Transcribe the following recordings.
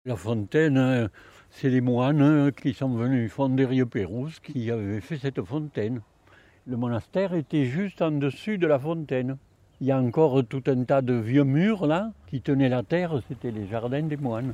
La fontaine, c'est les moines qui sont venus fonder Rieux-Pérouse qui avaient fait cette fontaine. Le monastère était juste en dessus de la fontaine. Il y a encore tout un tas de vieux murs là qui tenaient la terre, c'était les jardins des moines.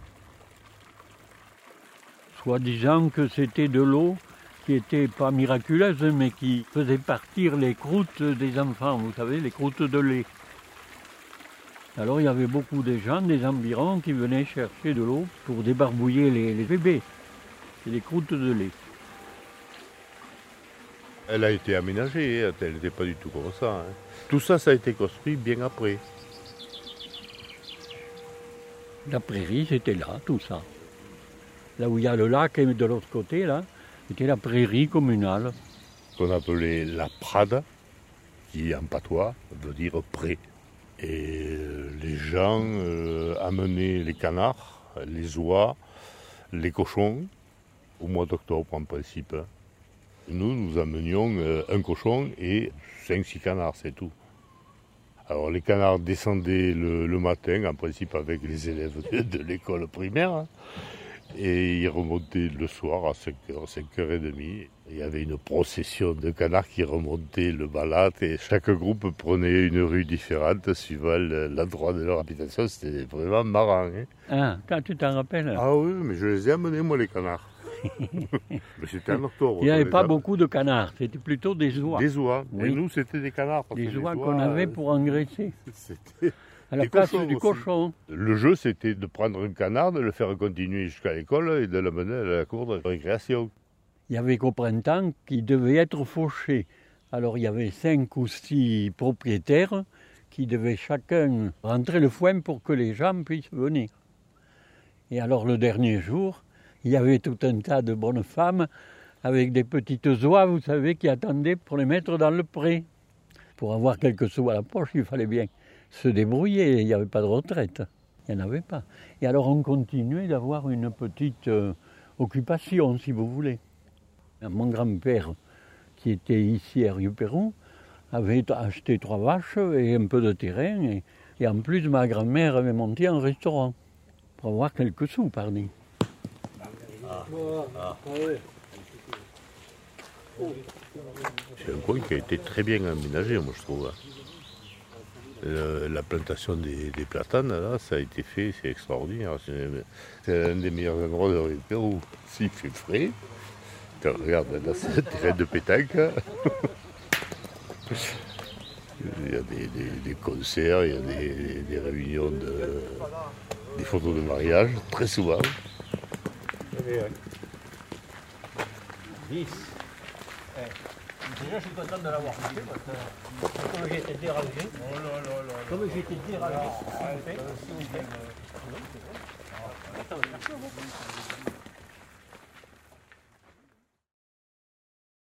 Soit disant que c'était de l'eau qui n'était pas miraculeuse mais qui faisait partir les croûtes des enfants, vous savez, les croûtes de lait. Alors il y avait beaucoup de gens des environs qui venaient chercher de l'eau pour débarbouiller les bébés, les croûtes de lait. Elle a été aménagée, elle n'était pas du tout comme ça. Hein. Tout ça, ça a été construit bien après. La prairie, c'était là, tout ça. Là où il y a le lac et de l'autre côté, là, c'était la prairie communale. Qu'on appelait la prade, qui en patois veut dire pré. Et les gens amenaient les canards, les oies, les cochons, au mois d'octobre en principe. Nous amenions un cochon et 5-6 canards, c'est tout. Alors les canards descendaient le matin, en principe avec les élèves de l'école primaire, hein, et ils remontaient le soir à 5h, 5h30. Il y avait une procession de canards qui remontait le Balat et chaque groupe prenait une rue différente suivant l'endroit de leur habitation. C'était vraiment marrant. Hein. Ah, quand tu t'en rappelles? Ah oui, mais je les ai amenés, moi, les canards. Mais c'était en octobre. Il n'y avait pas beaucoup de canards, c'était plutôt des oies. Des oies. Oui. Et nous, c'était des canards. Parce des que oies qu'on avait pour engraisser. C'était à la place du cochon. Le jeu, c'était de prendre un canard, de le faire continuer jusqu'à l'école et de l'amener à la cour de récréation. Il n'y avait qu'au printemps qui devait être fauché. Alors il y avait 5 ou 6 propriétaires qui devaient chacun rentrer le foin pour que les gens puissent venir. Et alors le dernier jour, il y avait tout un tas de bonnes femmes avec des petites oies, vous savez, qui attendaient pour les mettre dans le pré. Pour avoir quelques sous à la poche, il fallait bien se débrouiller, il n'y avait pas de retraite, il n'y en avait pas. Et alors on continuait d'avoir une petite occupation, si vous voulez. Mon grand-père, qui était ici à Rieux-Pérouse, avait acheté 3 vaches et un peu de terrain, et en plus ma grand-mère avait monté un restaurant, pour avoir quelques sous, pardon. C'est un coin qui a été très bien aménagé, moi je trouve. La plantation des platanes, là, ça a été fait, c'est extraordinaire. C'est un des meilleurs endroits de Rieux-Pérouse. S'il fait frais, tu regardes dans ce terrain de pétanque. Il y a des concerts, il y a des réunions, des photos de mariage, très souvent. 10. Déjà, je suis content de l'avoir fait parce que comme j'étais dérangé. Comme j'étais dérangé, s'il vous plaît.